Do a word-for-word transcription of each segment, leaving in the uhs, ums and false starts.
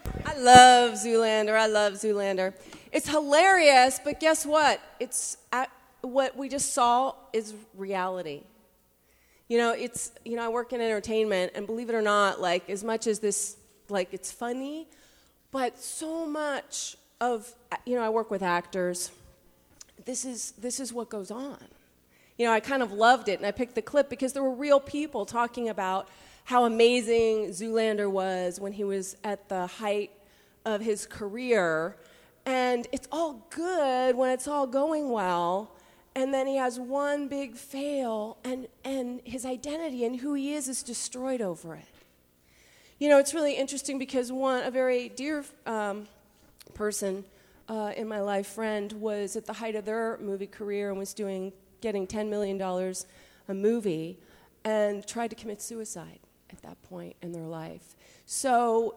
I love Zoolander. I love Zoolander. It's hilarious, but guess what? It's at, what we just saw is reality. You know, it's you know I work in entertainment, and believe it or not, like as much as this, like it's funny, but so much of you know I work with actors. This is this is what goes on. You know, I kind of loved it, and I picked the clip because there were real people talking about how amazing Zoolander was when he was at the height of his career. And it's all good when it's all going well, and then he has one big fail, and, and his identity and who he is is destroyed over it. You know, it's really interesting because one, a very dear um, person uh, in my life, friend, was at the height of their movie career and was doing, getting ten million dollars a movie, and tried to commit suicide at that point in their life. So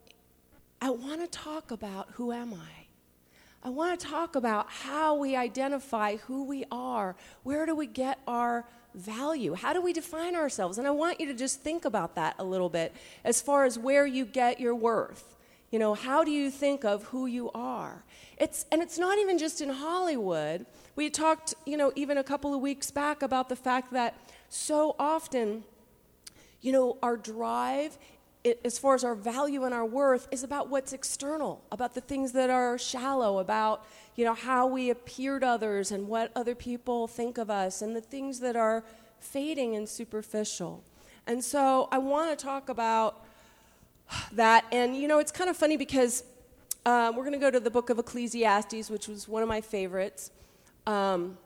I want to talk about who am I? I want to talk about how we identify who we are. Where do we get our value? How do we define ourselves? And I want you to just think about that a little bit as far as where you get your worth. You know, how do you think of who you are? It's and it's not even just in Hollywood. We talked, you know, even a couple of weeks back about the fact that so often, you know, our drive, it, as far as our value and our worth, is about what's external, about the things that are shallow, about, you know, how we appear to others and what other people think of us, and the things that are fading and superficial. And so I want to talk about that. And, you know, it's kind of funny because uh, we're going to go to the book of Ecclesiastes, which was one of my favorites. Um,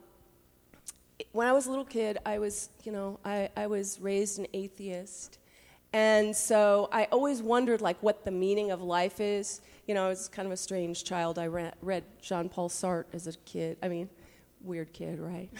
when I was a little kid, I was, you know, I, I was raised an atheist. And so I always wondered, like, what the meaning of life is. You know, I was kind of a strange child. I read, read Jean-Paul Sartre as a kid. I mean, weird kid, right?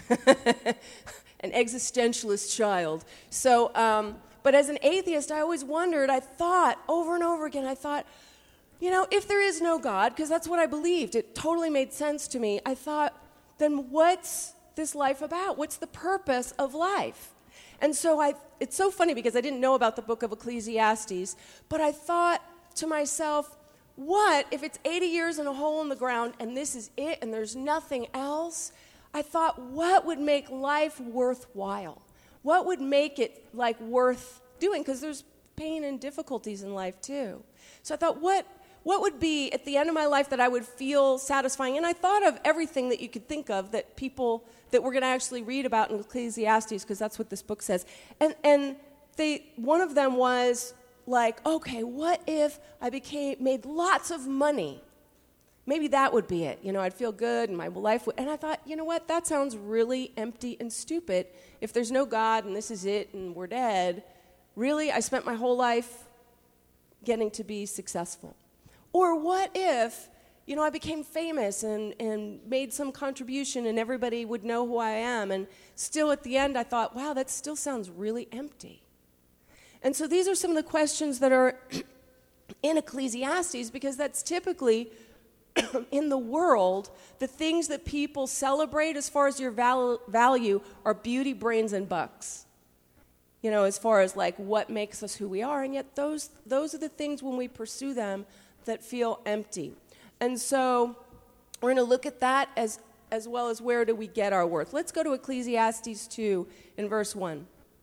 An existentialist child. So, um, but as an atheist, I always wondered, I thought, over and over again, I thought, you know, if there is no God, because that's what I believed, it totally made sense to me, I thought, then what's this life about? What's the purpose of life? And so I, it's so funny because I didn't know about the book of Ecclesiastes, but I thought to myself, what if it's eighty years in a hole in the ground and this is it and there's nothing else? I thought, what would make life worthwhile? What would make it like worth doing? Because there's pain and difficulties in life too. So I thought, what what would be at the end of my life that I would feel satisfying? And I thought of everything that you could think of that people that we're going to actually read about in Ecclesiastes, because that's what this book says. And and they one of them was like, okay, what if I became made lots of money? Maybe that would be it. You know, I'd feel good and my life would. And I thought, you know what? That sounds really empty and stupid. If there's no God and this is it and we're dead, really, I spent my whole life getting to be successful. Or what if, you know, I became famous and, and made some contribution and everybody would know who I am, and still at the end I thought, wow, that still sounds really empty. And so these are some of the questions that are in Ecclesiastes, because that's typically in the world, the things that people celebrate as far as your val- value are beauty, brains, and bucks. You know, as far as like what makes us who we are, and yet those those are the things when we pursue them that feel empty. And so we're going to look at that as, as well as where do we get our worth. Let's go to Ecclesiastes two in verse one.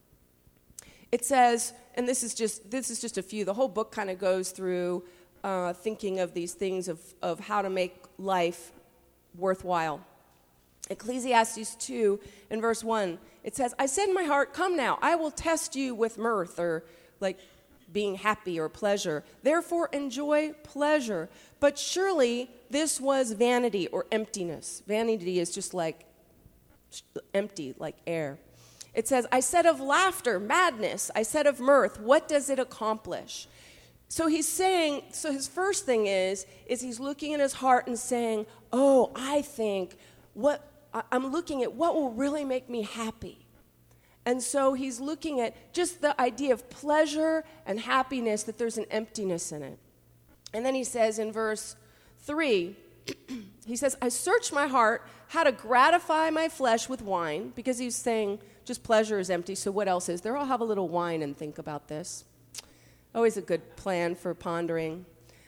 It says, and this is just this is just a few, the whole book kind of goes through uh, thinking of these things of, of how to make life worthwhile. Ecclesiastes two in verse one, it says, I said in my heart, come now, I will test you with mirth, or like being happy or pleasure. Therefore enjoy pleasure. But surely this was vanity or emptiness. Vanity is just like empty, like air. It says, I said of laughter, madness. I said of mirth, what does it accomplish? So he's saying, so his first thing is, is he's looking in his heart and saying, oh, I think, what I'm looking at what will really make me happy. And so he's looking at just the idea of pleasure and happiness, that there's an emptiness in it. And then he says in verse three, he says, I searched my heart how to gratify my flesh with wine, because he's saying just pleasure is empty, so what else is there? I'll have a little wine and think about this. Always a good plan for pondering.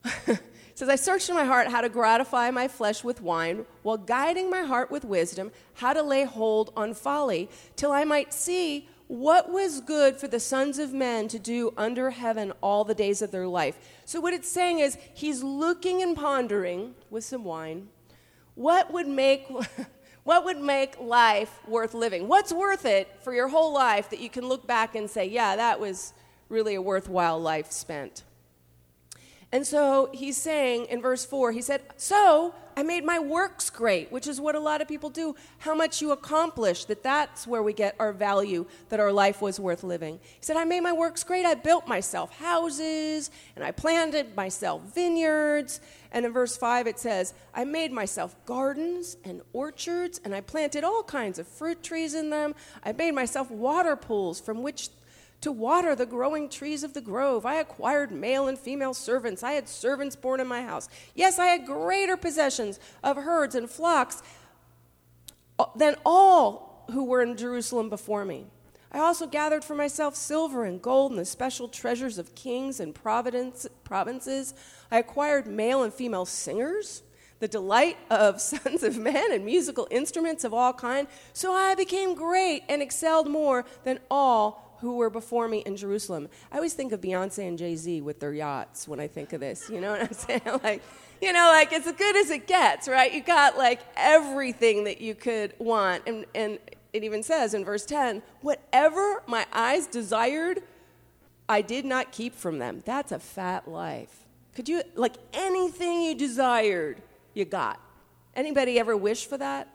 it says, I searched in my heart how to gratify my flesh with wine, while guiding my heart with wisdom, how to lay hold on folly, till I might see what was good for the sons of men to do under heaven all the days of their life. So what it's saying is, he's looking and pondering with some wine, what would make what would make life worth living? What's worth it for your whole life that you can look back and say, yeah, that was really a worthwhile life spent? And so he's saying in verse four, he said, so I made my works great, which is what a lot of people do. How much you accomplish, that that's where we get our value, that our life was worth living. He said, I made my works great. I built myself houses, and I planted myself vineyards. And in verse five it says, I made myself gardens and orchards, and I planted all kinds of fruit trees in them. I made myself water pools from which to water the growing trees of the grove. I acquired male and female servants. I had servants born in my house. Yes, I had greater possessions of herds and flocks than all who were in Jerusalem before me. I also gathered for myself silver and gold and the special treasures of kings and provinces. I acquired male and female singers, the delight of sons of men, and musical instruments of all kind. So I became great and excelled more than all who were before me in Jerusalem. I always think of Beyonce and Jay-Z with their yachts when I think of this. You know what I'm saying? Like, you know, like it's as good as it gets, right? You got like everything that you could want. And, and it even says in verse ten, whatever my eyes desired, I did not keep from them. That's a fat life. Could you, like anything you desired, you got. Anybody ever wish for that?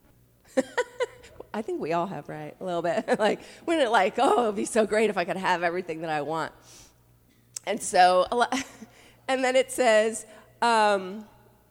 I think we all have, right? A little bit. Like, when it like, oh, it would be so great if I could have everything that I want. And so, and then it says, um,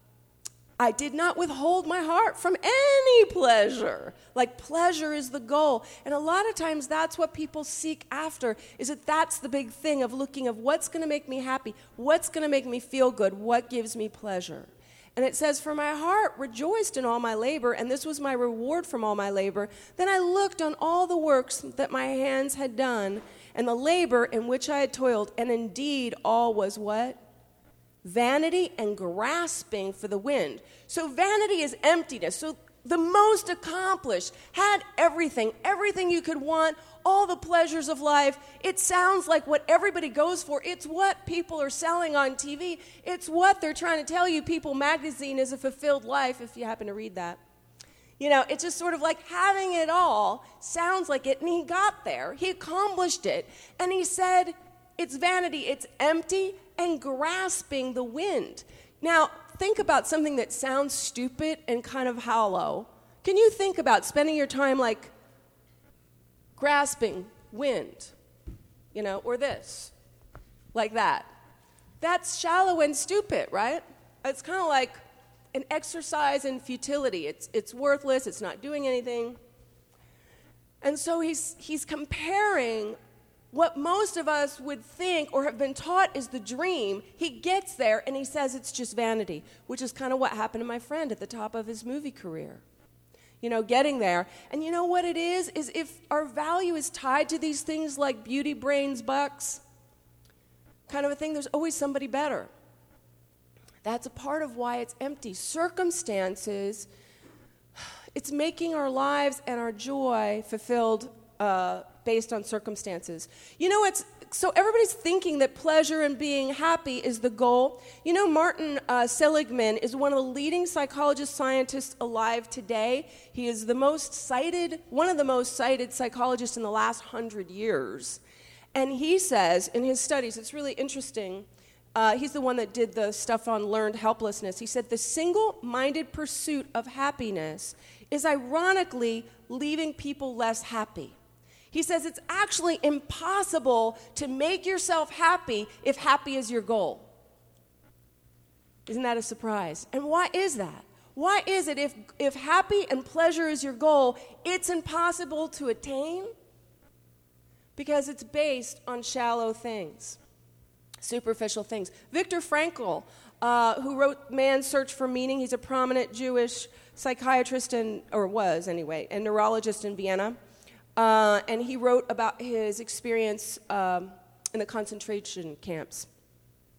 I did not withhold my heart from any pleasure. Like, pleasure is the goal. And a lot of times that's what people seek after, is that that's the big thing of looking of what's going to make me happy, what's going to make me feel good, what gives me pleasure. And it says, for my heart rejoiced in all my labor, and this was my reward from all my labor. Then I looked on all the works that my hands had done, and the labor in which I had toiled, and indeed all was what? Vanity and grasping for the wind. So vanity is emptiness. So the most accomplished, had everything, everything you could want, all the pleasures of life. It sounds like what everybody goes for. It's what people are selling on T V. It's what they're trying to tell you. People magazine is a fulfilled life, if you happen to read that. You know, it's just sort of like having it all sounds like it, and he got there. He accomplished it. And he said, it's vanity, it's empty, and grasping the wind. Now, think about something that sounds stupid and kind of hollow. Can you think about spending your time like grasping wind, you know, or this, like that? That's shallow and stupid, right? It's kind of like an exercise in futility. It's it's worthless. It's not doing anything. And so he's he's comparing what most of us would think or have been taught is the dream. He gets there and he says it's just vanity, which is kind of what happened to my friend at the top of his movie career. You know, getting there. And you know what it is? Is if our value is tied to these things like beauty, brains, bucks, kind of a thing, there's always somebody better. That's a part of why it's empty. Circumstances, it's making our lives and our joy fulfilled uh, based on circumstances. You know, it's so everybody's thinking that pleasure and being happy is the goal. You know, Martin uh, Seligman is one of the leading psychologist scientists alive today. He is the most cited, one of the most cited psychologists in the last hundred years. And he says in his studies, it's really interesting, uh, he's the one that did the stuff on learned helplessness. He said the single-minded pursuit of happiness is ironically leaving people less happy. He says it's actually impossible to make yourself happy if happy is your goal. Isn't that a surprise? And why is that? Why is it if, if happy and pleasure is your goal, it's impossible to attain? Because it's based on shallow things, superficial things. Viktor Frankl, uh, who wrote Man's Search for Meaning, he's a prominent Jewish psychiatrist, and or was anyway, and neurologist in Vienna. Uh, and he wrote about his experience um, in the concentration camps.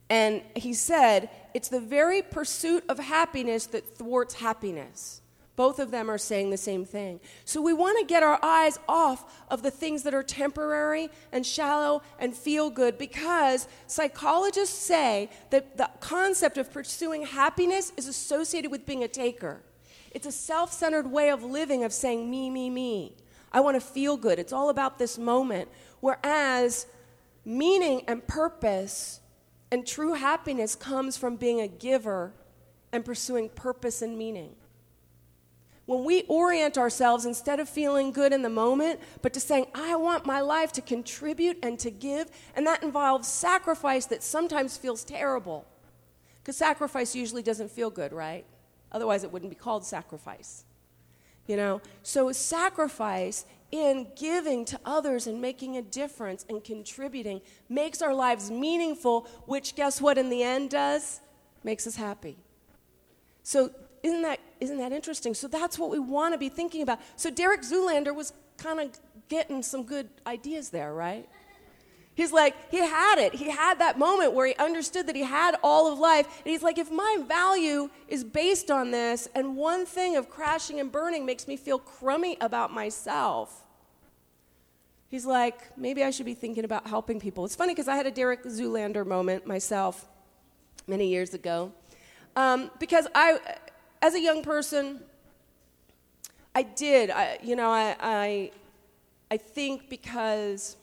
And he said, it's the very pursuit of happiness that thwarts happiness. Both of them are saying the same thing. So we want to get our eyes off of the things that are temporary and shallow and feel good, because psychologists say that the concept of pursuing happiness is associated with being a taker. It's a self-centered way of living, of saying me, me, me. I want to feel good. It's all about this moment. Whereas meaning and purpose and true happiness comes from being a giver and pursuing purpose and meaning. When we orient ourselves, instead of feeling good in the moment, but to saying, I want my life to contribute and to give, and that involves sacrifice that sometimes feels terrible. Because sacrifice usually doesn't feel good, right? Otherwise it wouldn't be called sacrifice. You know? So sacrifice in giving to others and making a difference and contributing makes our lives meaningful, which guess what in the end does? Makes us happy. So Isn't that, isn't that interesting? So that's what we want to be thinking about. So Derek Zoolander was kind of getting some good ideas there, right? He's like, he had it. He had that moment where he understood that he had all of life. And he's like, if my value is based on this, and one thing of crashing and burning makes me feel crummy about myself, he's like, maybe I should be thinking about helping people. It's funny because I had a Derek Zoolander moment myself many years ago. Um, because I... As a young person, I did, I, you know, I, I, I think because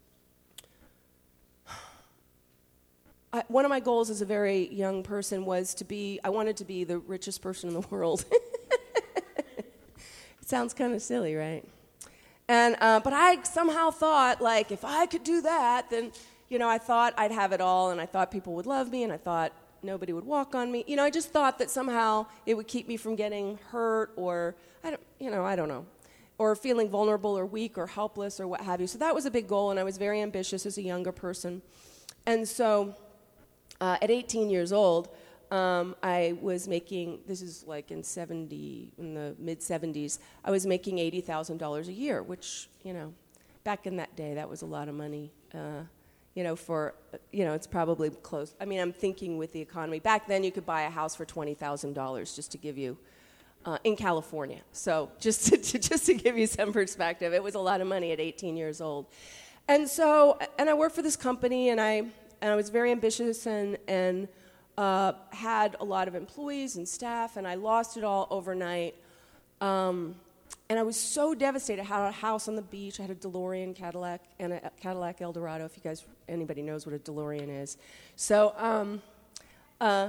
I, one of my goals as a very young person was to be, I wanted to be the richest person in the world. It sounds kind of silly, right? And uh, but I somehow thought, like, if I could do that, then, you know, I thought I'd have it all, and I thought people would love me, and I thought nobody would walk on me. You know, I just thought that somehow it would keep me from getting hurt, or, I don't, you know, I don't know, or feeling vulnerable or weak or helpless or what have you. So that was a big goal, and I was very ambitious as a younger person. And so uh, at eighteen years old, um, I was making, this is like in seventy, in the mid-seventies, I was making eighty thousand dollars a year, which, you know, back in that day, that was a lot of money. Uh, You know, for, you know, it's probably close. I mean, I'm thinking with the economy. Back then, you could buy a house for twenty thousand dollars, just to give you, uh, in California. So just to, to, just to give you some perspective, it was a lot of money at eighteen years old. And so, and I worked for this company, and I, and I was very ambitious and, and uh, had a lot of employees and staff, and I lost it all overnight. Um, And I was so devastated. I had a house on the beach. I had a DeLorean Cadillac and a Cadillac Eldorado, if you guys, anybody knows what a DeLorean is. So, um, uh,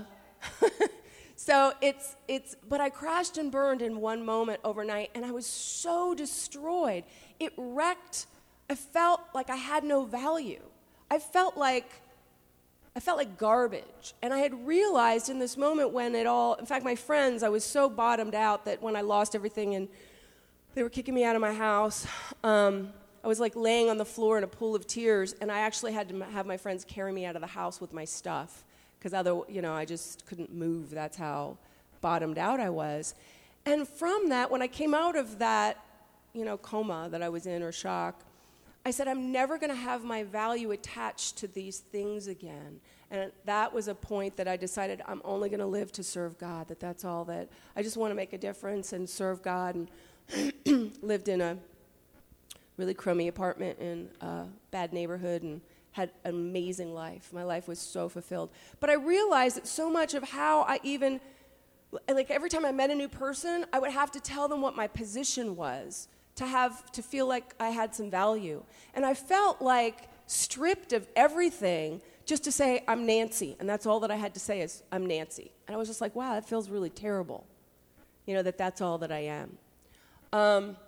so it's, it's, but I crashed and burned in one moment overnight, and I was so destroyed. It wrecked, I felt like I had no value. I felt like, I felt like garbage. And I had realized in this moment when it all, in fact, my friends, I was so bottomed out that when I lost everything and they were kicking me out of my house. Um, I was like laying on the floor in a pool of tears, and I actually had to m- have my friends carry me out of the house with my stuff, because other, you know, I just couldn't move. That's how bottomed out I was. And from that, when I came out of that, you know, coma that I was in, or shock, I said, I'm never going to have my value attached to these things again. And that was a point that I decided I'm only going to live to serve God, that that's all that, I just want to make a difference and serve God. And lived in a really crummy apartment in a bad neighborhood and had an amazing life. My life was so fulfilled. But I realized that so much of how I even, like every time I met a new person, I would have to tell them what my position was to have, to feel like I had some value. And I felt like stripped of everything just to say, I'm Nancy. And that's all that I had to say is, I'm Nancy. And I was just like, wow, that feels really terrible. You know, that that's all that I am. Um,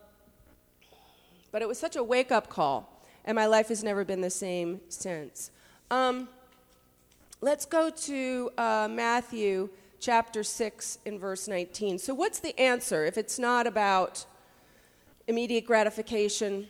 but it was such a wake-up call, and my life has never been the same since. Um, let's go to uh, Matthew chapter six in verse nineteen. So what's the answer if it's not about immediate gratification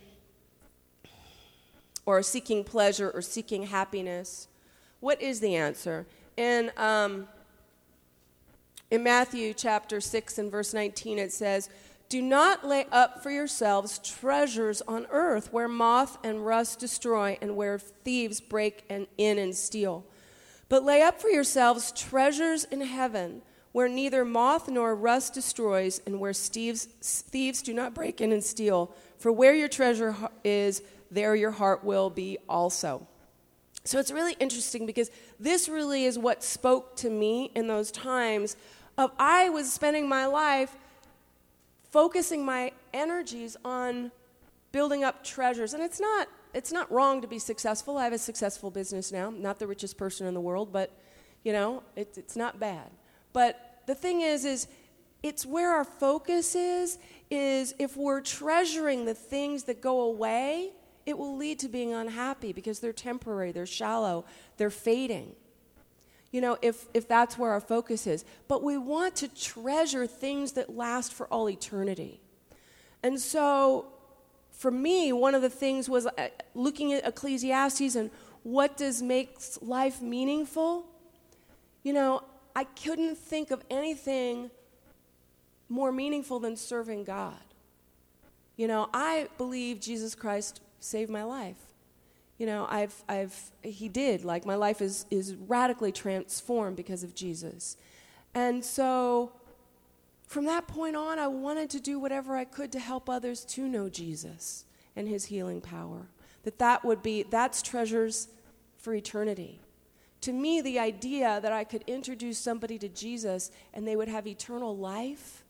or seeking pleasure or seeking happiness? What is the answer? In, um, in Matthew chapter six and verse nineteen, it says, do not lay up for yourselves treasures on earth where moth and rust destroy and where thieves break and in and steal. But lay up for yourselves treasures in heaven, where neither moth nor rust destroys, and where thieves, thieves do not break in and steal. For where your treasure is, there your heart will be also. So it's really interesting because this really is what spoke to me in those times of I was spending my life focusing my energies on building up treasures. And it's not it's not wrong to be successful. I have a successful business now. I'm not the richest person in the world, but, you know, it, it's not bad. But the thing is, is it's where our focus is, is if we're treasuring the things that go away, it will lead to being unhappy because they're temporary, they're shallow, they're fading. You know, if, if that's where our focus is. But we want to treasure things that last for all eternity. And so, for me, one of the things was uh, looking at Ecclesiastes and what does makes life meaningful. You know, I couldn't think of anything more meaningful than serving God. You know, I believe Jesus Christ saved my life. You know, I've, I've, he did. Like, my life is, is radically transformed because of Jesus. And so, from that point on, I wanted to do whatever I could to help others to know Jesus and his healing power. That that would be, that's treasures for eternity. To me, the idea that I could introduce somebody to Jesus and they would have eternal life,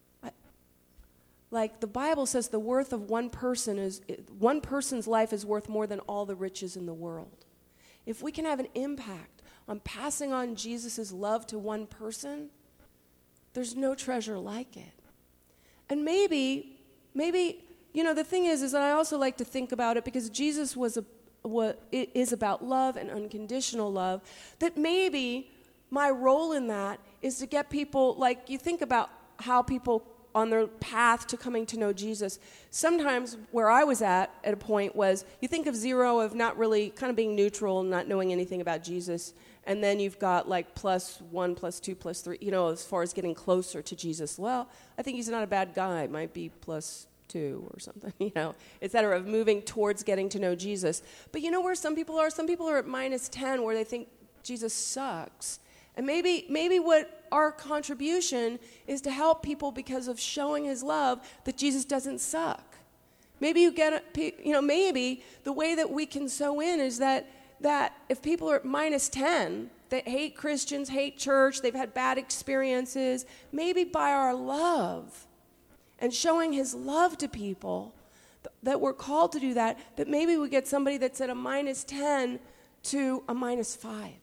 like the Bible says, the worth of one person is, one person's life is worth more than all the riches in the world. If we can have an impact on passing on Jesus' love to one person, there's no treasure like it. And maybe, maybe, you know, the thing is, is that I also like to think about it because Jesus was a, what it is about love and unconditional love, that maybe my role in that is to get people, like you think about how people on their path to coming to know Jesus. Sometimes where I was at at a point was you think of zero of not really kind of being neutral, not knowing anything about Jesus, and then you've got like plus one, plus two, plus three, you know, as far as getting closer to Jesus. Well, I think he's not a bad guy. Might be plus two or something, you know, et cetera, of moving towards getting to know Jesus. But you know where some people are? Some people are at minus ten where they think Jesus sucks. And maybe maybe what our contribution is to help people because of showing his love that Jesus doesn't suck. Maybe you get, a, you know, maybe the way that we can sow in is that that if people are at minus ten, that hate Christians, hate church, they've had bad experiences, maybe by our love and showing his love to people, th- that we're called to do that, that maybe we get somebody that's at a minus ten to a minus five.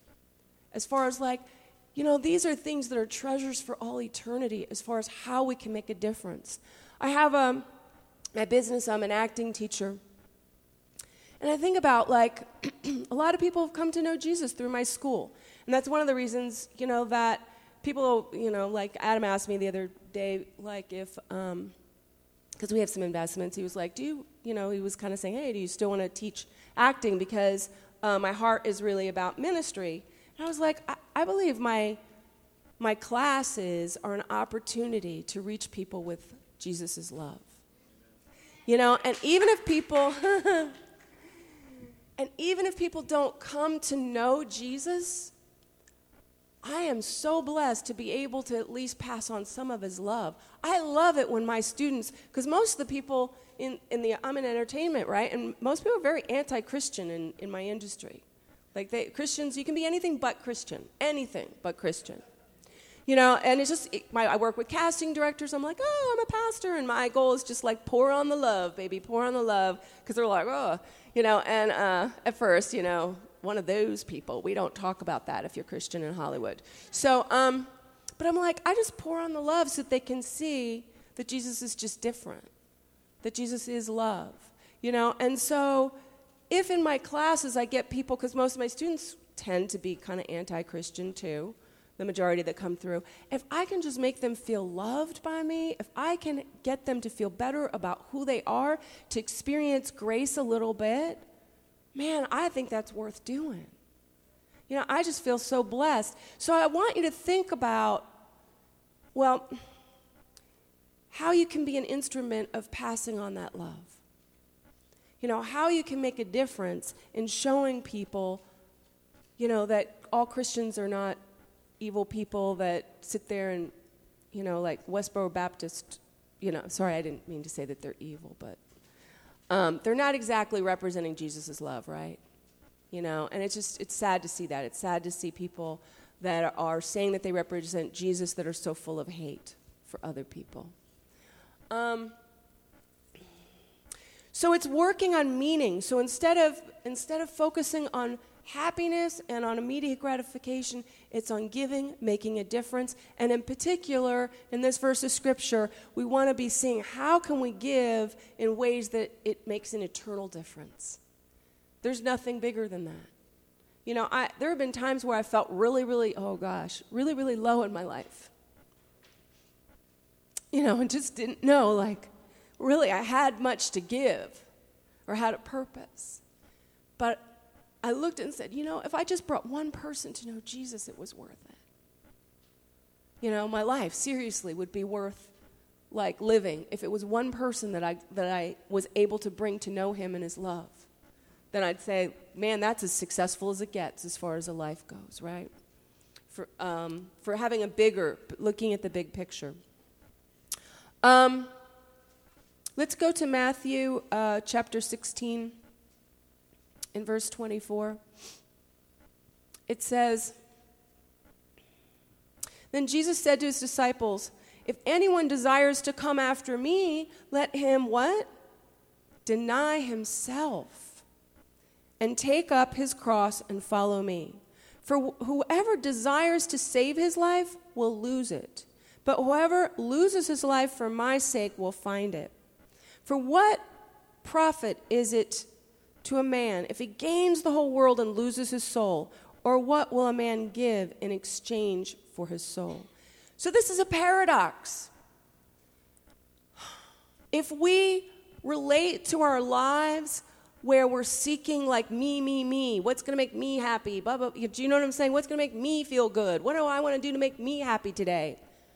As far as like, you know, these are things that are treasures for all eternity as far as how we can make a difference. I have a, my business, I'm an acting teacher. And I think about, like, a lot of people have come to know Jesus through my school. And that's one of the reasons, you know, that people, you know, like Adam asked me the other day, like, if, um, because we have some investments, he was like, do you, you know, he was kind of saying, hey, do you still want to teach acting? Because uh, my heart is really about ministry. I was like, I, I believe my my classes are an opportunity to reach people with Jesus' love. You know, and even if people and even if people don't come to know Jesus, I am so blessed to be able to at least pass on some of his love. I love it when my students, because most of the people in, in the, I'm in entertainment, right? And most people are very anti-Christian in, in my industry. Like they, Christians, you can be anything but Christian, anything but Christian. You know, and it's just, it, my, I work with casting directors. I'm like, oh, I'm a pastor, and my goal is just like pour on the love, baby, pour on the love, because they're like, oh, you know, and uh, at first, you know, one of those people, we don't talk about that if you're Christian in Hollywood. So, um, but I'm like, I just pour on the love so that they can see that Jesus is just different, that Jesus is love, you know, and so if in my classes I get people, because most of my students tend to be kind of anti-Christian too, the majority that come through, if I can just make them feel loved by me, if I can get them to feel better about who they are, to experience grace a little bit, man, I think that's worth doing. You know, I just feel so blessed. So I want you to think about, well, how you can be an instrument of passing on that love. You know, how you can make a difference in showing people, you know, that all Christians are not evil people that sit there and, you know, like Westboro Baptist, you know, sorry, I didn't mean to say that they're evil, but um, they're not exactly representing Jesus' love, right? You know, and it's just, it's sad to see that. It's sad to see people that are saying that they represent Jesus that are so full of hate for other people. Um, so it's working on meaning. So instead of instead of focusing on happiness and on immediate gratification, it's on giving, making a difference. And in particular, in this verse of Scripture, we want to be seeing how can we give in ways that it makes an eternal difference. There's nothing bigger than that. You know, I, there have been times where I felt really, really, oh gosh, really, really low in my life. You know, and just didn't know, like, really, I had much to give or had a purpose. But I looked and said, you know, if I just brought one person to know Jesus, it was worth it. You know, my life, seriously, would be worth, like, living if it was one person that I that I was able to bring to know him and his love. Then I'd say, man, that's as successful as it gets as far as a life goes, right? For um, for having a bigger, looking at the big picture. Um, let's go to Matthew uh, chapter sixteen, in verse twenty-four. It says, "Then Jesus said to his disciples, 'If anyone desires to come after me, let him,' what? 'Deny himself and take up his cross and follow me. For wh- whoever desires to save his life will lose it. But whoever loses his life for my sake will find it. For what profit is it to a man if he gains the whole world and loses his soul? Or what will a man give in exchange for his soul?'" So this is a paradox. If we relate to our lives where we're seeking like me, me, me, what's going to make me happy, blah, blah, blah, do you know what I'm saying? What's going to make me feel good? What do I want to do to make me happy today?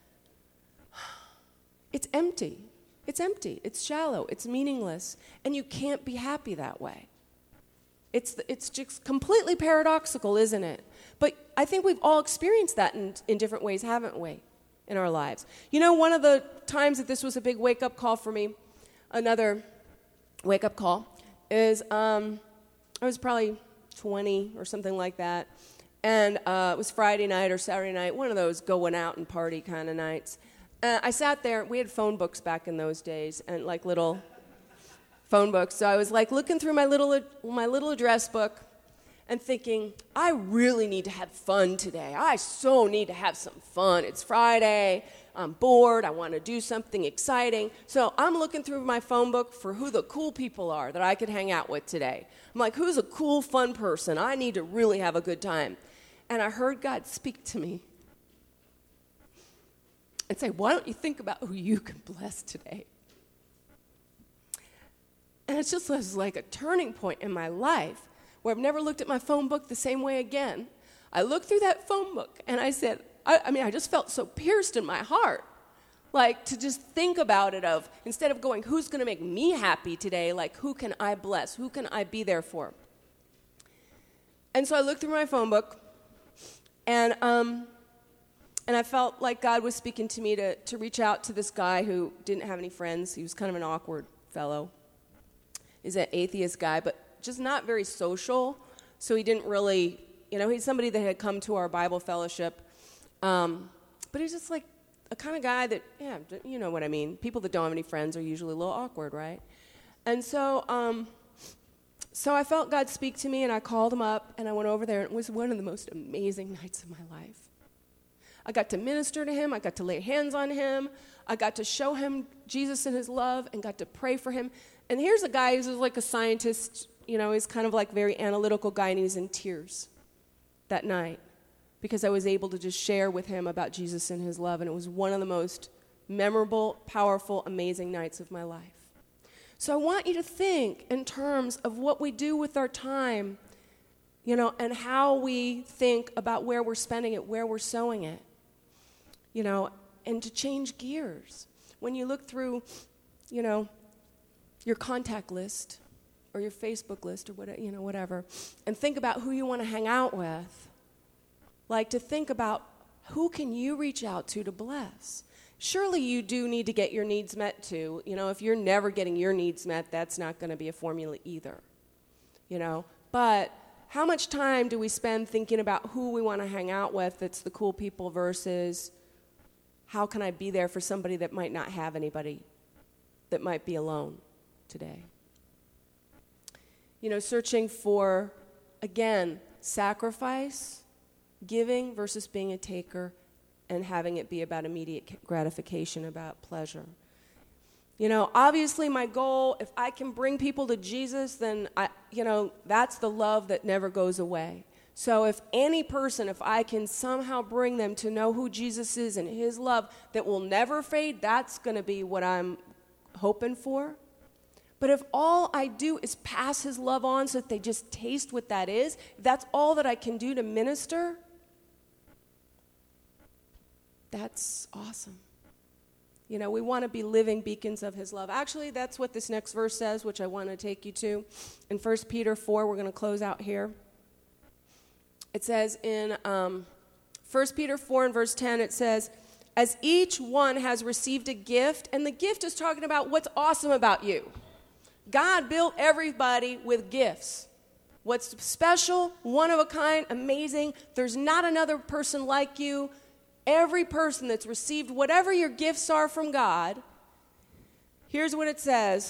It's empty. It's empty. It's shallow. It's meaningless. And you can't be happy that way. It's it's just completely paradoxical, isn't it? But I think we've all experienced that in, in different ways, haven't we, in our lives? You know, one of the times that this was a big wake-up call for me, another wake-up call, is um, I was probably twenty or something like that, and uh, it was Friday night or Saturday night, one of those going out and party kind of nights. Uh, I sat there. We had phone books back in those days, and like little phone books. So I was like looking through my little my little address book and thinking, I really need to have fun today. I so need to have some fun. It's Friday. I'm bored. I want to do something exciting. So I'm looking through my phone book for who the cool people are that I could hang out with today. I'm like, who's a cool, fun person? I need to really have a good time. And I heard God speak to me and say, why don't you think about who you can bless today? And it just was like a turning point in my life where I've never looked at my phone book the same way again. I looked through that phone book and I said, I, I mean, I just felt so pierced in my heart. Like, to just think about it of, instead of going, who's going to make me happy today, like, who can I bless? Who can I be there for? And so I looked through my phone book, and um, and I felt like God was speaking to me to, to reach out to this guy who didn't have any friends. He was kind of an awkward fellow. He's an atheist guy, but just not very social, so he didn't really, you know, he's somebody that had come to our Bible fellowship. Um, but he's just like a kind of guy that, yeah, you know what I mean. People that don't have any friends are usually a little awkward, right? And so um, so I felt God speak to me, and I called him up, and I went over there, and it was one of the most amazing nights of my life. I got to minister to him. I got to lay hands on him. I got to show him Jesus and his love and got to pray for him. And here's a guy who's like a scientist, you know, he's kind of like very analytical guy, and he's in tears that night, because I was able to just share with him about Jesus and his love, and it was one of the most memorable, powerful, amazing nights of my life. So I want you to think in terms of what we do with our time, you know, and how we think about where we're spending it, where we're sowing it, you know, and to change gears. When you look through, you know, your contact list, or your Facebook list or whatever, you know, whatever, and think about who you want to hang out with. Like to think about who can you reach out to to bless. Surely you do need to get your needs met too. You know, if you're never getting your needs met, that's not going to be a formula either. You know, but how much time do we spend thinking about who we want to hang out with that's the cool people versus how can I be there for somebody that might not have anybody, that might be alone today? You know, searching for, again, sacrifice, giving versus being a taker, and having it be about immediate gratification, about pleasure. You know, obviously my goal, if I can bring people to Jesus, then, I, you know, that's the love that never goes away. So if any person, if I can somehow bring them to know who Jesus is and his love that will never fade, that's going to be what I'm hoping for. But if all I do is pass his love on so that they just taste what that is, if that's all that I can do to minister, that's awesome. You know, we want to be living beacons of his love. Actually, that's what this next verse says, which I want to take you to. In First Peter four, we're going to close out here. It says in um, First Peter four and verse ten, it says, as each one has received a gift, and the gift is talking about what's awesome about you. God built everybody with gifts. What's special, one of a kind, amazing. There's not another person like you. Every person that's received whatever your gifts are from God, here's what it says.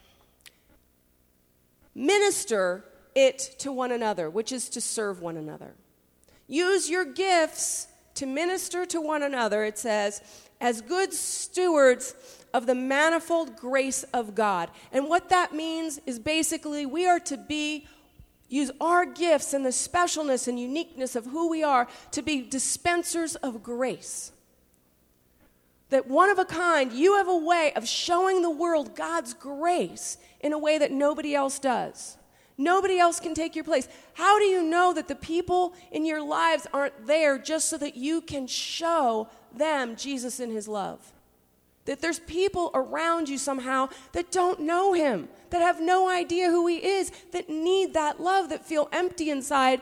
Minister it to one another, which is to serve one another. Use your gifts to minister to one another, it says, as good stewards of the manifold grace of God. And what that means is basically we are to be, use our gifts and the specialness and uniqueness of who we are to be dispensers of grace. That one of a kind, you have a way of showing the world God's grace in a way that nobody else does. Nobody else can take your place. How do you know that the people in your lives aren't there just so that you can show them Jesus in his love? That there's people around you somehow that don't know him, that have no idea who he is, that need that love, that feel empty inside.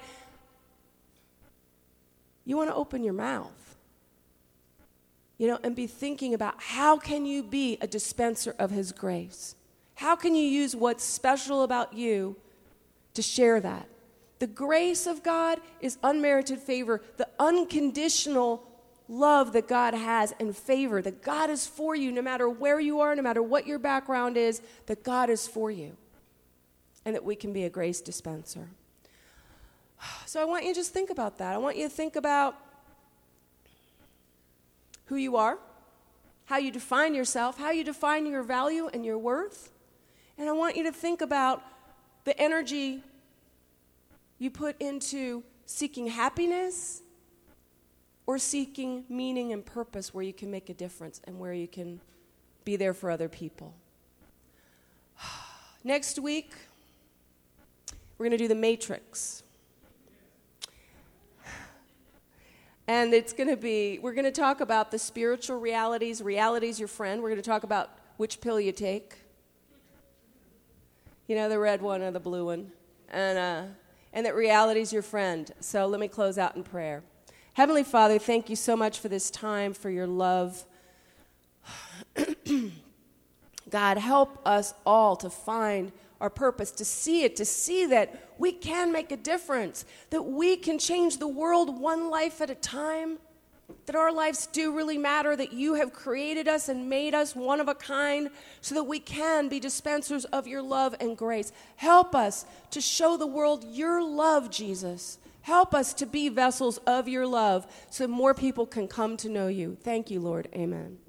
You want to open your mouth, you know, and be thinking about how can you be a dispenser of his grace? How can you use what's special about you to share that? The grace of God is unmerited favor, the unconditional love that God has and favor, that God is for you no matter where you are, no matter what your background is, that God is for you, and that we can be a grace dispenser. So I want you to just think about that. I want you to think about who you are, how you define yourself, how you define your value and your worth, and I want you to think about the energy you put into seeking happiness or seeking meaning and purpose where you can make a difference and where you can be there for other people. Next week, we're going to do the Matrix. And it's going to be, we're going to talk about the spiritual realities. Reality's your friend. We're going to talk about which pill you take. You know, the red one or the blue one. And, uh, and that reality's your friend. So let me close out in prayer. Heavenly Father, thank you so much for this time, for your love. God, help us all to find our purpose, to see it, to see that we can make a difference, that we can change the world one life at a time, that our lives do really matter, that you have created us and made us one of a kind so that we can be dispensers of your love and grace. Help us to show the world your love, Jesus. Help us to be vessels of your love so more people can come to know you. Thank you, Lord. Amen.